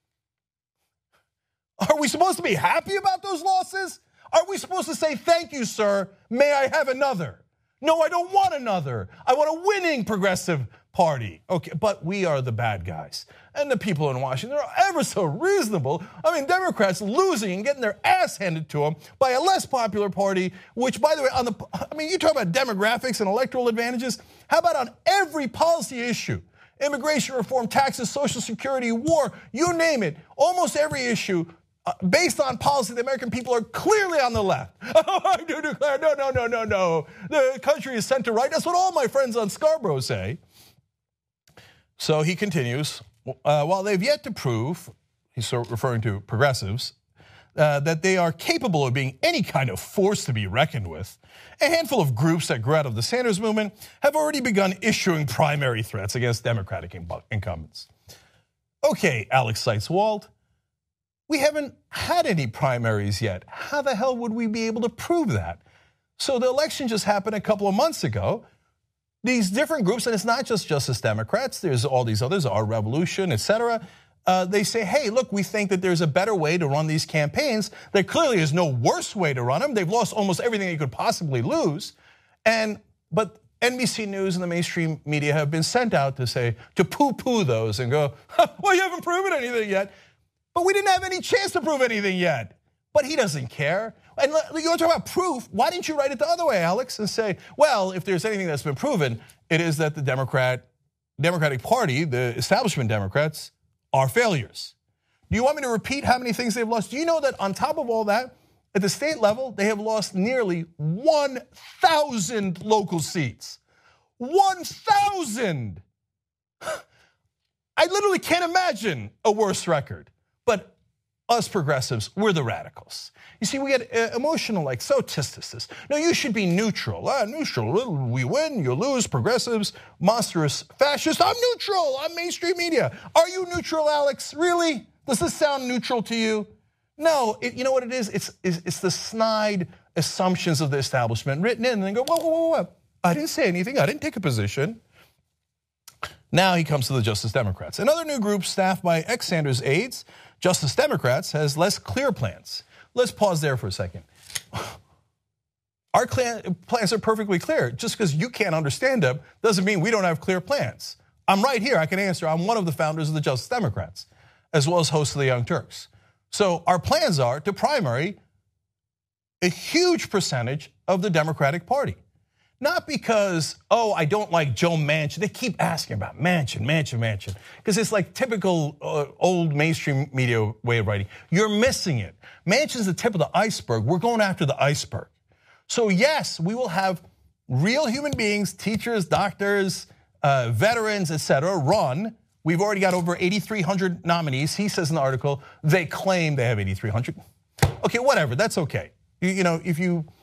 Are we supposed to be happy about those losses? Are we supposed to say, thank you, sir, may I have another? No, I don't want another. I want a winning progressive party. Okay, but we are the bad guys. And the people in Washington are ever so reasonable. I mean, Democrats losing and getting their ass handed to them by a less popular party, which, by the way, on the, I mean, you talk about demographics and electoral advantages. How about on every policy issue? Immigration reform, taxes, Social Security, war, you name it. Almost every issue, Uh, based on policy, the American people are clearly on the left. Oh, I do declare, no, no, no, no, no. The country is center right. That's what all my friends on Scarborough say. So he continues, uh, while they've yet to prove, he's referring to progressives, uh, that they are capable of being any kind of force to be reckoned with, a handful of groups that grew out of the Sanders movement have already begun issuing primary threats against Democratic incumbents. Okay, Alex Seitz-Wald, we haven't had any primaries yet. How the hell would we be able to prove that? So the election just happened a couple of months ago. These different groups, and it's not just Justice Democrats, there's all these others, Our Revolution, et cetera. Uh, they say, hey, look, we think that there's a better way to run these campaigns. There clearly is no worse way to run them. They've lost almost everything they could possibly lose. And but N B C News and the mainstream media have been sent out to say, to poo-poo those and go, well, you haven't proven anything yet. But we didn't have any chance to prove anything yet. But he doesn't care. And you want to talk about proof? Why didn't you write it the other way, Alex, and say, well, if there's anything that's been proven, it is that the Democrat, Democratic Party, the establishment Democrats, are failures. Do you want me to repeat how many things they've lost? Do you know that on top of all that, at the state level, they have lost nearly one thousand local seats? one thousand! I literally can't imagine a worse record. But us progressives, we're the radicals. You see, we get emotional, like, so tis, tis, tis. No, you should be neutral. Ah, neutral, we win, you lose, progressives, monstrous, fascist. I'm neutral, I'm mainstream media. Are you neutral, Alex? Really? Does this sound neutral to you? No, it, you know what it is? It's, it's, it's the snide assumptions of the establishment written in, and they go, whoa, whoa, whoa, whoa. I didn't say anything, I didn't take a position. Now he comes to the Justice Democrats. Another new group staffed by ex-Sanders aides, Justice Democrats, has less clear plans. Let's pause there for a second. Our plans are perfectly clear. Just because you can't understand them doesn't mean we don't have clear plans. I'm right here, I can answer. I'm one of the founders of the Justice Democrats, as well as host of the Young Turks. So our plans are to primary a huge percentage of the Democratic Party. Not because, oh, I don't like Joe Manchin. They keep asking about Manchin, Manchin, Manchin. Because it's like typical uh, old mainstream media way of writing. You're missing it. Manchin's the tip of the iceberg. We're going after the iceberg. So yes, we will have real human beings, teachers, doctors, uh, veterans, et cetera, run. We've already got over eighty-three hundred nominees. He says in the article, they claim they have eighty-three hundred. Okay, whatever, that's okay. You, you know, if you...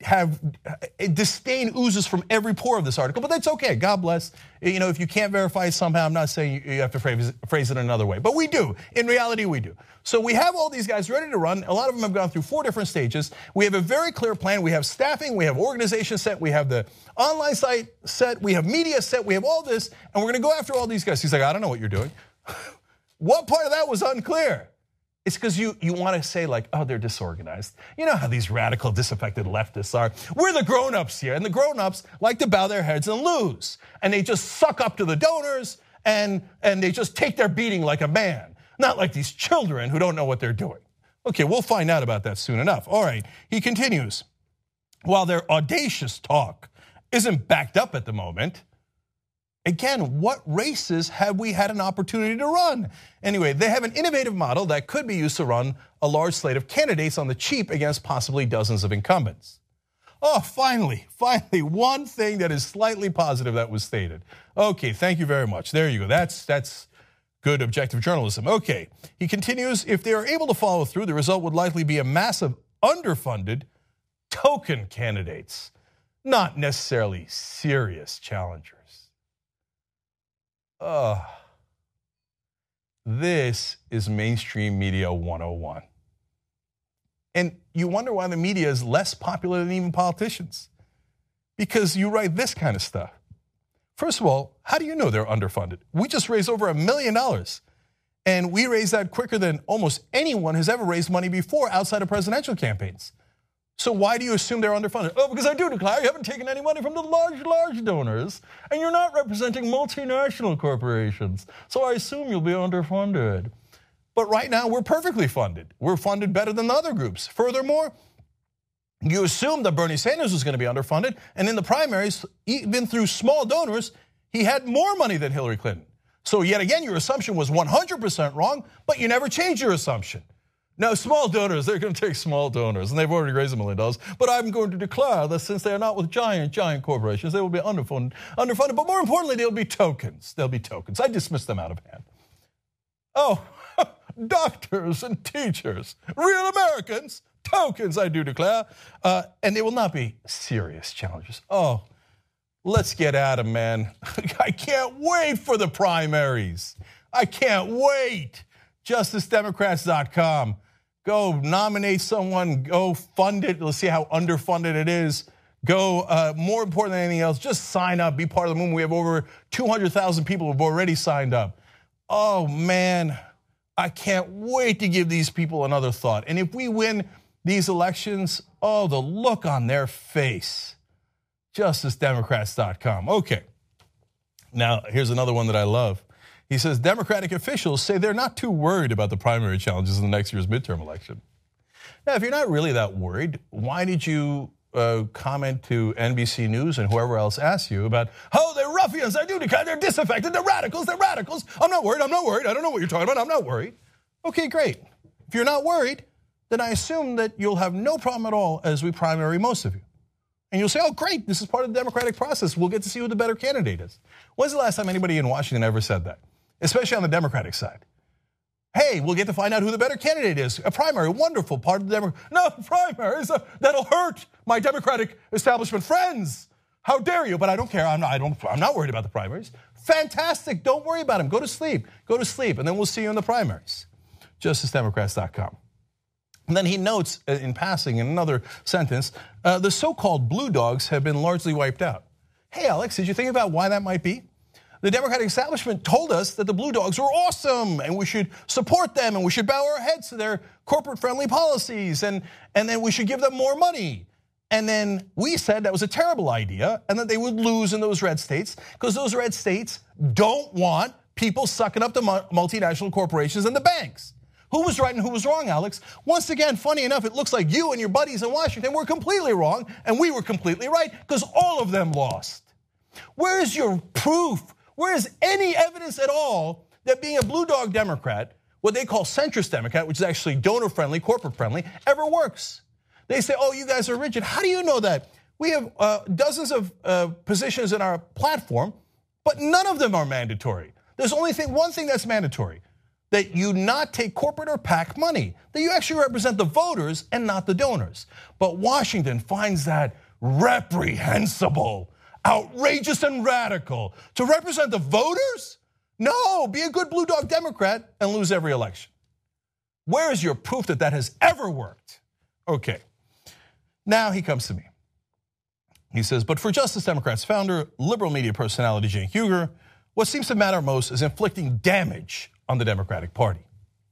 have disdain oozes from every pore of this article, but that's okay. God bless. You know, if you can't verify it somehow, I'm not saying you have to phrase, phrase it another way, but we do. In reality, we do. So we have all these guys ready to run. A lot of them have gone through four different stages. We have a very clear plan. We have staffing, we have organization set, we have the online site set, we have media set, we have all this, and we're gonna go after all these guys. He's like, I don't know what you're doing. What part of that was unclear? It's because you, you want to say like, oh, they're disorganized. You know how these radical, disaffected leftists are. We're the grown-ups here, and the grown-ups like to bow their heads and lose. And they just suck up to the donors, and, and they just take their beating like a man. Not like these children who don't know what they're doing. Okay, we'll find out about that soon enough. All right, he continues. While their audacious talk isn't backed up at the moment, again, what races have we had an opportunity to run? Anyway, they have an innovative model that could be used to run a large slate of candidates on the cheap against possibly dozens of incumbents. Oh, finally, finally, one thing that is slightly positive that was stated. Okay, thank you very much. There you go. That's, that's good objective journalism. Okay, he continues, if they are able to follow through, the result would likely be a massive underfunded token candidates, not necessarily serious challengers. Oh, this is mainstream media one oh one. And you wonder why the media is less popular than even politicians. Because you write this kind of stuff. First of all, how do you know they're underfunded? We just raised over a million dollars. And we raised that quicker than almost anyone has ever raised money before outside of presidential campaigns. So why do you assume they're underfunded? Oh, because I do declare you haven't taken any money from the large, large donors, and you're not representing multinational corporations. So I assume you'll be underfunded. But right now, we're perfectly funded. We're funded better than the other groups. Furthermore, you assume that Bernie Sanders was going to be underfunded, and in the primaries, even through small donors, he had more money than Hillary Clinton. So yet again, your assumption was one hundred percent wrong, but you never changed your assumption. Now, small donors, they're going to take small donors, and they've already raised a million dollars. But I'm going to declare that since they are not with giant, giant corporations, they will be underfunded, underfunded. But more importantly, they'll be tokens. They'll be tokens. I dismiss them out of hand. Oh, doctors and teachers, real Americans, tokens, I do declare. Uh, and they will not be serious challengers. Oh, let's get at them, man. I can't wait for the primaries. I can't wait. Justice Democrats dot com. Go nominate someone, go fund it. Let's see how underfunded it is. Go, uh, more important than anything else, just sign up, be part of the movement. We have over two hundred thousand people who have already signed up. Oh man, I can't wait to give these people another thought. And if we win these elections, oh, the look on their face. Justice Democrats dot com. Okay, now here's another one that I love. He says, Democratic officials say they're not too worried about the primary challenges in the next year's midterm election. Now, if you're not really that worried, why did you uh, comment to N B C News and whoever else asked you about, oh, they're ruffians, I do declare, they're disaffected, they're radicals, they're radicals. I'm not worried, I'm not worried, I don't know what you're talking about, I'm not worried. Okay, great. If you're not worried, then I assume that you'll have no problem at all as we primary most of you. And you'll say, oh, great, this is part of the democratic process. We'll get to see who the better candidate is. When's the last time anybody in Washington ever said that? Especially on the Democratic side. Hey, we'll get to find out who the better candidate is. A primary, wonderful, part of the Democratic. No, primaries, uh, that'll hurt my Democratic establishment friends. How dare you? But I don't care, I'm not, I don't, I'm not worried about the primaries. Fantastic, don't worry about them. Go to sleep, go to sleep, and then we'll see you in the primaries. Justice Democrats dot com. And then he notes in passing in another sentence, uh, the so-called blue dogs have been largely wiped out. Hey, Alex, did you think about why that might be? The Democratic establishment told us that the blue dogs were awesome and we should support them and we should bow our heads to their corporate-friendly policies and, and then we should give them more money. And then we said that was a terrible idea and that they would lose in those red states because those red states don't want people sucking up the multinational corporations and the banks. Who was right and who was wrong, Alex? Once again, funny enough, it looks like you and your buddies in Washington were completely wrong and we were completely right because all of them lost. Where is your proof? Where is any evidence at all that being a blue dog Democrat, what they call centrist Democrat, which is actually donor-friendly, corporate-friendly, ever works? They say, oh, you guys are rigid. How do you know that? We have uh, dozens of uh, positions in our platform, but none of them are mandatory. There's only thing, one thing that's mandatory. that you not take corporate or PAC money, that you actually represent the voters and not the donors. But Washington finds that reprehensible, outrageous, and radical. To represent the voters? No, be a good blue dog Democrat and lose every election. Where is your proof that that has ever worked? Okay, now he comes to me. He says, but for Justice Democrats founder, liberal media personality Cenk Uygur, what seems to matter most is inflicting damage on the Democratic Party.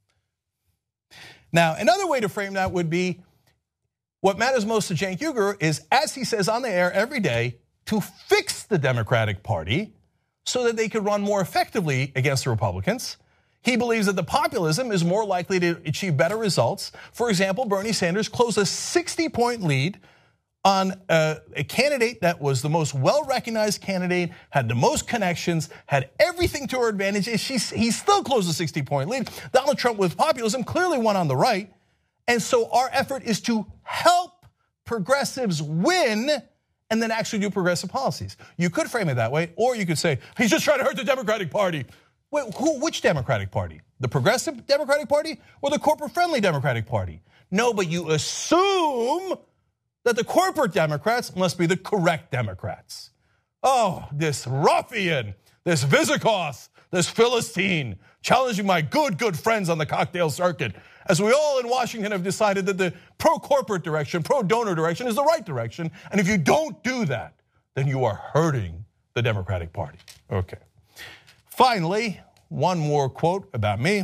Now, another way to frame that would be, what matters most to Cenk Uygur is, as he says on the air every day, to fix the Democratic Party so that they could run more effectively against the Republicans. He believes that the populism is more likely to achieve better results. For example, Bernie Sanders closed a sixty point lead on a, a candidate that was the most well-recognized candidate, had the most connections, had everything to her advantage. She, he still closed a sixty point lead. Donald Trump with populism clearly won on the right. And so our effort is to help progressives win and then actually do progressive policies. You could frame it that way, or you could say, he's just trying to hurt the Democratic Party. Wait, who, which Democratic Party? The progressive Democratic Party or the corporate-friendly Democratic Party? No, but you assume that the corporate Democrats must be the correct Democrats. Oh, this ruffian, this Visigoth, this Philistine, challenging my good, good friends on the cocktail circuit, as we all in Washington have decided that the pro-corporate direction, pro-donor direction is the right direction. And if you don't do that, then you are hurting the Democratic Party. Okay. Finally, one more quote about me.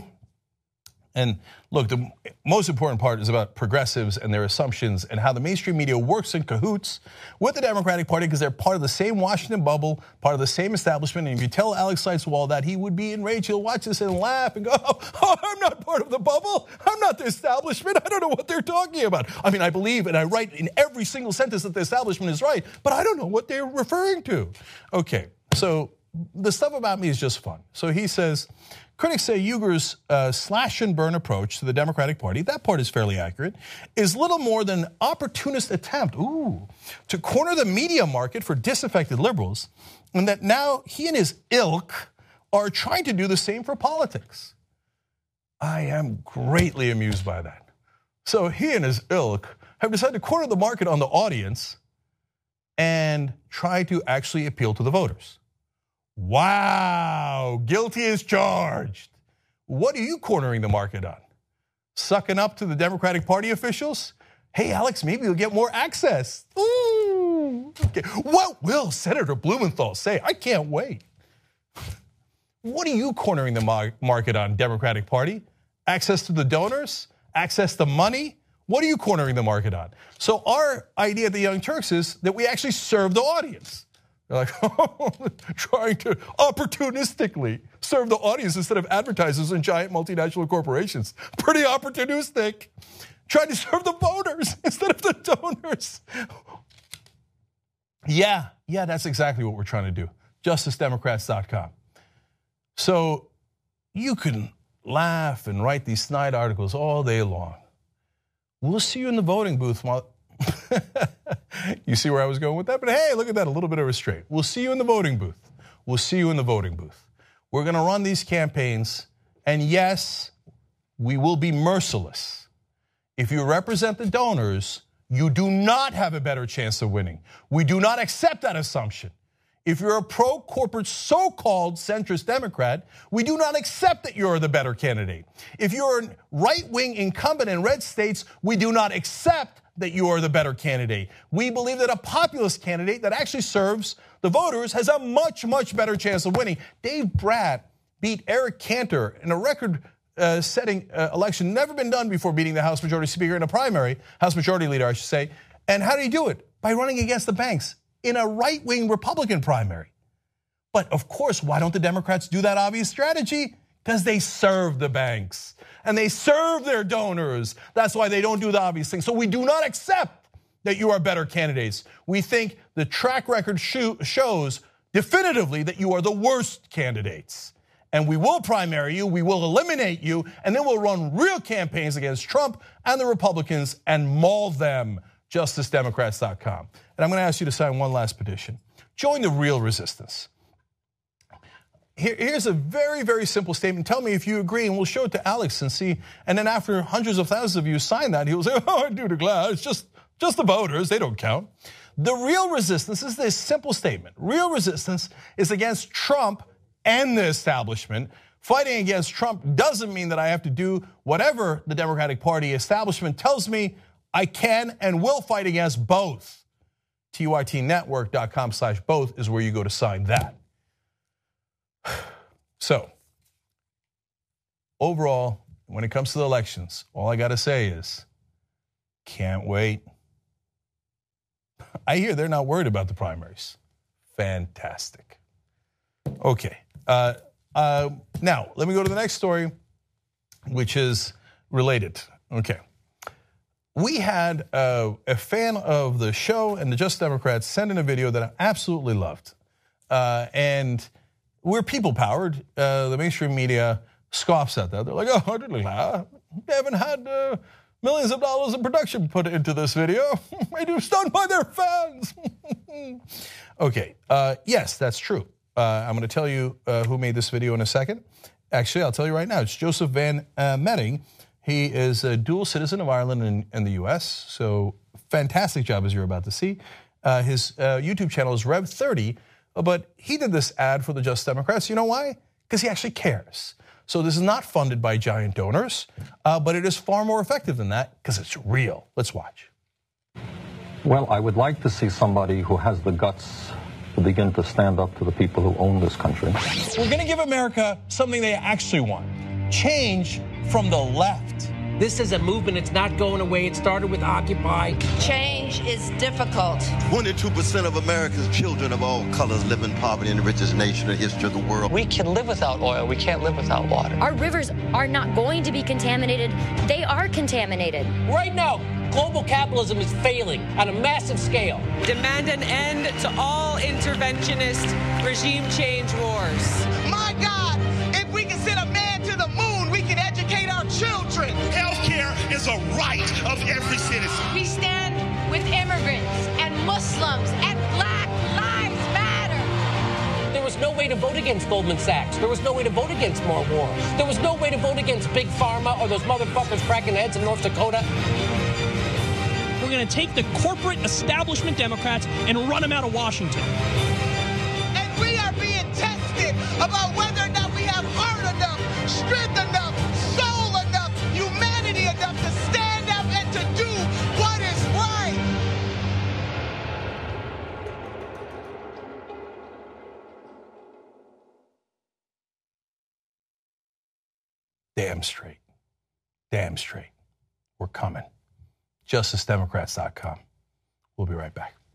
And look, the most important part is about progressives and their assumptions and how the mainstream media works in cahoots with the Democratic Party because they're part of the same Washington bubble, part of the same establishment. And if you tell Alex Seitz-Wall that, he would be enraged. He'll watch this and laugh and go, oh, I'm not part of the bubble. I'm not the establishment. I don't know what they're talking about. I mean, I believe and I write in every single sentence that the establishment is right, but I don't know what they're referring to. Okay, so the stuff about me is just fun. So he says, critics say Uygur's uh, slash and burn approach to the Democratic Party, that part is fairly accurate, is little more than an opportunist attempt, ooh, to corner the media market for disaffected liberals, and that now he and his ilk are trying to do the same for politics. I am greatly amused by that. So he and his ilk have decided to corner the market on the audience and try to actually appeal to the voters. Wow, guilty as charged. What are you cornering the market on? Sucking up to the Democratic Party officials? Hey, Alex, maybe you'll get more access. Ooh. Okay. What will Senator Blumenthal say? I can't wait. What are you cornering the market on, Democratic Party? Access to the donors? Access to money? What are you cornering the market on? So our idea at the Young Turks is that we actually serve the audience. They're like, oh, trying to opportunistically serve the audience instead of advertisers and giant multinational corporations. Pretty opportunistic. Trying to serve the voters instead of the donors. Yeah, yeah, that's exactly what we're trying to do. justice democrats dot com. So you can laugh and write these snide articles all day long. We'll see you in the voting booth. You see where I was going with that? But hey, look at that, a little bit of restraint. We'll see you in the voting booth. We'll see you in the voting booth. We're gonna run these campaigns, and yes, we will be merciless. If you represent the donors, you do not have a better chance of winning. We do not accept that assumption. If you're a pro-corporate so-called centrist Democrat, we do not accept that you're the better candidate. If you're a right-wing incumbent in red states, we do not accept that you are the better candidate. We believe that a populist candidate that actually serves the voters has a much, much better chance of winning. Dave Bratt beat Eric Cantor in a record-setting election, never been done before, beating the House Majority Speaker in a primary, House Majority Leader, I should say. And how did he do it? By running against the banks in a right-wing Republican primary. But of course, why don't the Democrats do that obvious strategy? Because they serve the banks and they serve their donors. That's why they don't do the obvious thing. So we do not accept that you are better candidates. We think the track record shows definitively that you are the worst candidates. And we will primary you, we will eliminate you, and then we'll run real campaigns against Trump and the Republicans and maul them. justice democrats dot com. And I'm gonna ask you to sign one last petition. Join the real resistance. here, here's a very, very simple statement. Tell me if you agree, and we'll show it to Alex and see. And then after hundreds of thousands of you sign that, he'll say, oh, I do declare, it's just, just the voters, they don't count. The real resistance is this simple statement. Real resistance is against Trump and the establishment. Fighting against Trump doesn't mean that I have to do whatever the Democratic Party establishment tells me. I can and will fight against both. T Y T network dot com slash both is where you go to sign that. So, overall, when it comes to the elections, all I gotta say is, can't wait. I hear they're not worried about the primaries. Fantastic. Okay. Uh, uh, now, let me go to the next story, which is related. Okay. We had uh, a fan of the show and the Just Democrats send in a video that I absolutely loved. Uh, and we're people-powered. Uh, the mainstream media scoffs at that. They're like, oh, they haven't had uh, millions of dollars in production put into this video. They're stunned by their fans. Okay, uh, yes, that's true. Uh, I'm going to tell you uh, who made this video in a second. Actually, I'll tell you right now. It's Joseph Van uh, Metting. He is a dual citizen of Ireland and, and the U S, so fantastic job as you're about to see. Uh, his uh, YouTube channel is Rev thirty, but he did this ad for the Just Democrats. You know why? Because he actually cares. So this is not funded by giant donors, uh, but it is far more effective than that because it's real. Let's watch. Well, I would like to see somebody who has the guts to begin to stand up to the people who own this country. We're going to give America something they actually want. Change from the left. This is a movement. It's not going away. It started with Occupy. Change is difficult. twenty-two percent of America's children of all colors live in poverty in the richest nation in the history of the world. We can live without oil. We can't live without water. Our rivers are not going to be contaminated. They are contaminated. Right now, global capitalism is failing on a massive scale. Demand an end to all interventionist regime change wars. My God, if we can send a man to the moon, we can educate our children. Healthcare is a right of every citizen. We stand with immigrants and Muslims and Black Lives Matter. There was no way to vote against Goldman Sachs. There was no way to vote against more war. There was no way to vote against Big Pharma or those motherfuckers cracking heads in North Dakota. We're going to take the corporate establishment Democrats and run them out of Washington. And we are being tested about whether or not we have heart enough, strength enough, soul enough, humanity enough to stand up and to do what is right. Damn straight. Damn straight. We're coming. justice democrats dot com. We'll be right back.